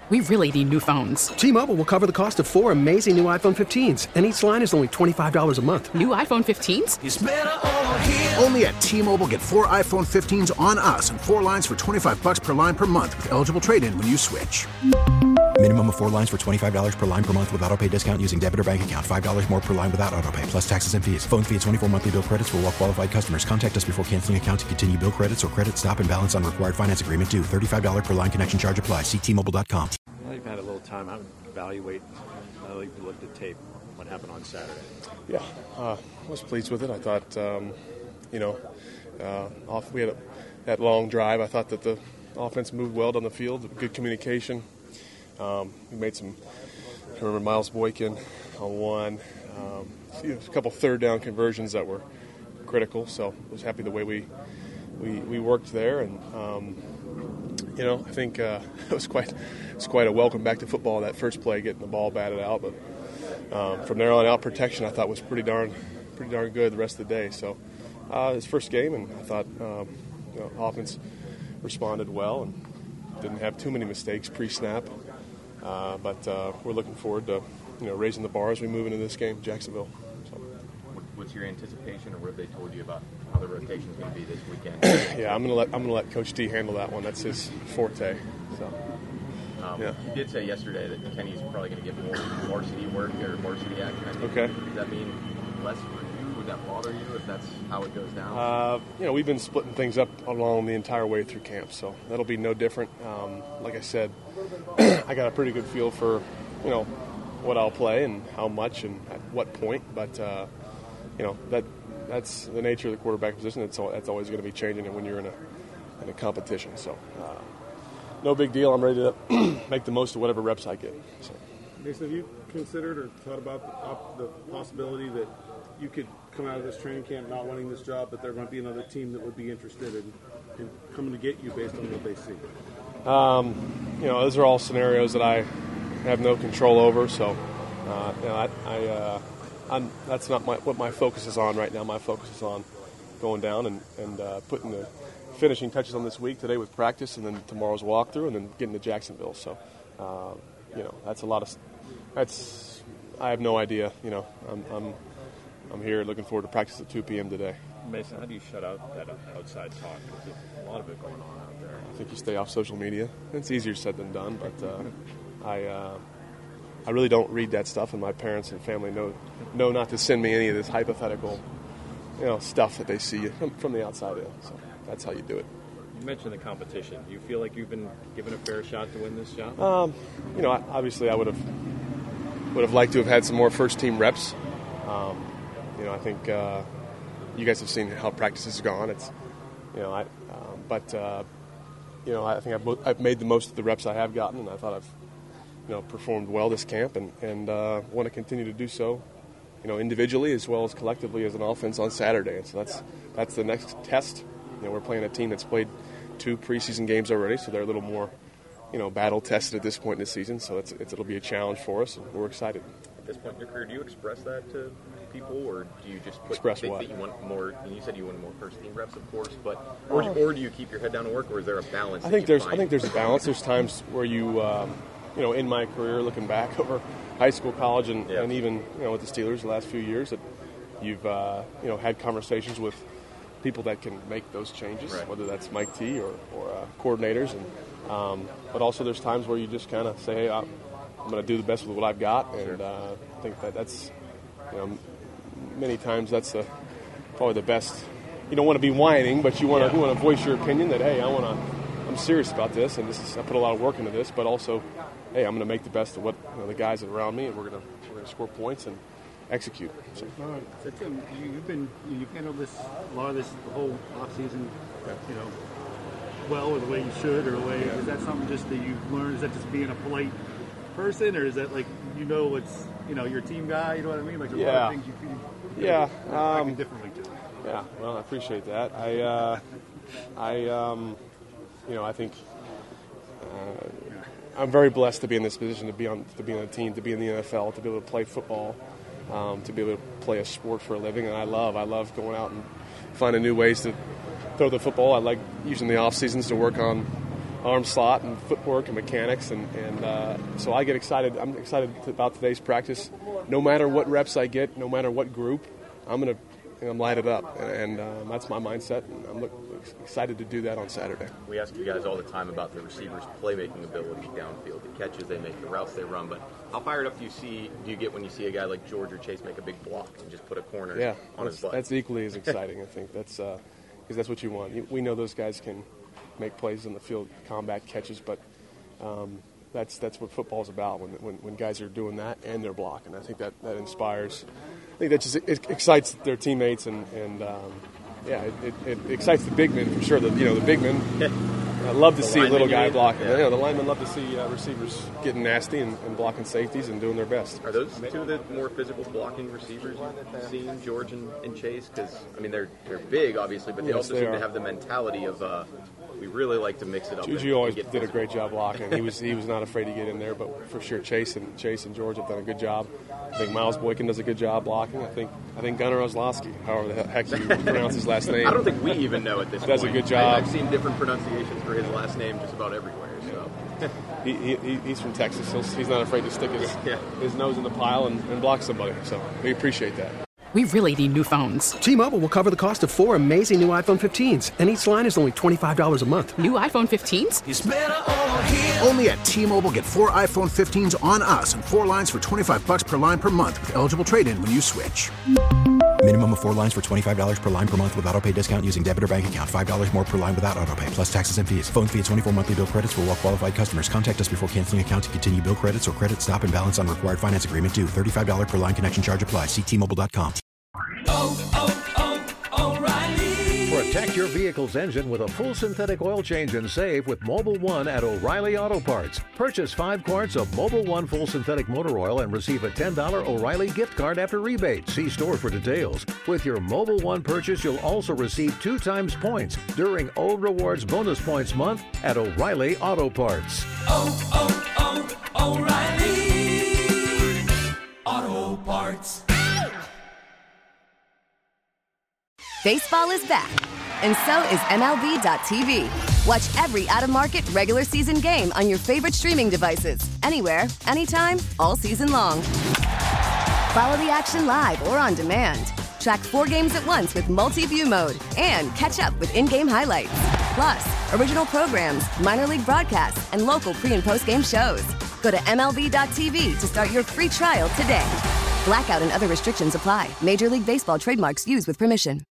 We really need new phones. T-Mobile will cover the cost of 4 amazing new iPhone 15s, and each line is only $25 a month. New iPhone 15s? It's better over here. Only at T-Mobile, get 4 iPhone 15s on us and 4 lines for $25 per line per month with eligible trade-in when you switch. Minimum of 4 lines for $25 per line per month with autopay discount using debit or bank account. $5 more per line without autopay, plus taxes and fees. Phone fee at 24 monthly bill credits for well-qualified customers. Contact us before canceling account to continue bill credits or credit stop and balance on required finance agreement due. $35 per line connection charge applies. See T-Mobile.com. Well, you've had a little time out to evaluate. You've looked at tape. What happened on Saturday? Yeah, I was pleased with it. I thought, we had that long drive. I thought that the offense moved well down the field, good communication. We made some, I remember Miles Boykin on one, a couple third down conversions that were critical, so I was happy the way we worked there. And, I think it was quite a welcome back to football, that first play, getting the ball batted out. But from there on out, protection I thought was pretty darn good the rest of the day. So his first game, and I thought offense responded well and didn't have too many mistakes pre-snap. But we're looking forward to raising the bar as we move into this game, Jacksonville. So. What's your anticipation, or what have they told you about how the rotation is going to be this weekend? Yeah, I'm gonna let Coach D handle that one. That's his forte. So. Yeah. You did say yesterday that Kenny's probably going to get more varsity work or varsity action. Okay. Does that mean less for you? Would that bother you if that's how it goes down? We've been splitting things up along the entire way through camp, so that'll be no different. Like I said, I got a pretty good feel for, what I'll play and how much and at what point. But that's the nature of the quarterback position. That's always going to be changing when you're in a competition. So no big deal. I'm ready to make the most of whatever reps I get. So. Mason, have you considered or thought about the possibility that you could come out of this training camp not wanting this job, but there might be another team that would be interested in coming to get you based on what they see? Those are all scenarios that I have no control over. So, that's not what my focus is on right now. My focus is on going down and putting the finishing touches on this week today with practice, and then tomorrow's walkthrough, and then getting to Jacksonville. So, that's a lot of. I have no idea. I'm here looking forward to practice at 2 p.m. today. Mason, how do you shut out that outside talk? There's a lot of it going on out there. I think you stay off social media. It's easier said than done, but I really don't read that stuff, and my parents and family know not to send me any of this hypothetical, stuff that they see from the outside in. So that's how you do it. You mentioned the competition. Do you feel like you've been given a fair shot to win this job? Obviously I would have liked to have had some more first-team reps. I think you guys have seen how practice has gone. It's, I think I've made the most of the reps I have gotten, and I thought I've, performed well this camp, and want to continue to do so, individually as well as collectively as an offense on Saturday. And so that's the next test. We're playing a team that's played 2 preseason games already, so they're a little more, battle tested at this point in the season. So it'll be a challenge for us, and we're excited. At this point in your career, do you express that to people, or do you just express think what? That you want more? And you said you want more first team reps, of course, but or do you keep your head down and work, or is there a balance? I think there's a balance. There's times where you, in my career, looking back over high school, college, and even with the Steelers the last few years, that you've had conversations with people that can make those changes, right. Whether that's Mike T or coordinators, and but also there's times where you just kind of say, hey, I'm going to do the best with what I've got, and I think that's many times that's probably the best. You don't want to be whining, but you want to voice your opinion that, hey, I'm serious about this, and I put a lot of work into this, but also, hey, I'm going to make the best of what the guys that are around me, and we're going to score points and execute. So. Tim, you've handled a lot of this the whole off season, well, or the way you should, or the way is that something just that you've learned? Is that just being a polite person, or is that like it's your team guy? You know what I mean? Like a lot of things you feel differently too. Yeah, well, I appreciate that. I think I'm very blessed to be in this position, to be on a team, to be in the NFL, to be able to play football, to be able to play a sport for a living, and I love going out and finding new ways to throw the football. I like using the off seasons to work on arm slot and footwork and mechanics, and so I get excited. I'm excited about today's practice. No matter what reps I get, no matter what group, I'm going to light it up, and that's my mindset, and I'm excited to do that on Saturday. We ask you guys all the time about the receivers' playmaking ability downfield, the catches they make, the routes they run, but how fired up do you get when you see a guy like George or Chase make a big block and just put a corner on his butt? That's equally as exciting, I think. That's because that's what you want. We know those guys can make plays in the field, combat catches, but that's what football's about when guys are doing that and they're blocking. I think that inspires. I think that just it excites their teammates and it excites the big men for sure. The big men love to see a little guy blocking. The linemen love to see receivers getting nasty and blocking safeties and doing their best. Are those two of the more physical blocking receivers you've seen, George and Chase? Because they're big, obviously, but they also seem to have the mentality of we really like to mix it up. Juju always did a great job blocking. He was not afraid to get in there, but for sure Chase and George have done a good job. I think Miles Boykin does a good job blocking. I think Gunnar Ozlowski, however the heck you pronounce his last name. I don't think we even know at this point. Does a good job. I've seen different pronunciations for his last name just about everywhere. So he's from Texas. He's not afraid to stick his nose in the pile and block somebody. So we appreciate that. We really need new phones. T-Mobile will cover the cost of 4 amazing new iPhone 15s, and each line is only $25 a month. New iPhone 15s? It's better over here. Only at T-Mobile, get 4 iPhone 15s on us and 4 lines for $25 per line per month with eligible trade-in when you switch. Minimum of 4 lines for $25 per line per month with autopay discount using debit or bank account. $5 more per line without autopay, plus taxes and fees. Phone fee at 24 monthly bill credits for well-qualified customers. Contact us before canceling account to continue bill credits or credit stop and balance on required finance agreement due. $35 per line connection charge applies. See T-Mobile.com. O'Reilly. Protect your vehicle's engine with a full synthetic oil change and save with Mobil 1 at O'Reilly Auto Parts. Purchase 5 quarts of Mobil 1 full synthetic motor oil and receive a $10 O'Reilly gift card after rebate. See store for details. With your Mobil 1 purchase, you'll also receive 2 times points during O Rewards Bonus Points Month at O'Reilly Auto Parts. O'Reilly Auto Parts. Baseball is back, and so is MLB.tv. Watch every out-of-market regular season game on your favorite streaming devices, anywhere, anytime, all season long. Follow the action live or on demand. Track 4 games at once with multi-view mode and catch up with in-game highlights. Plus, original programs, minor league broadcasts, and local pre- and post-game shows. Go to MLB.tv to start your free trial today. Blackout and other restrictions apply. Major League Baseball trademarks used with permission.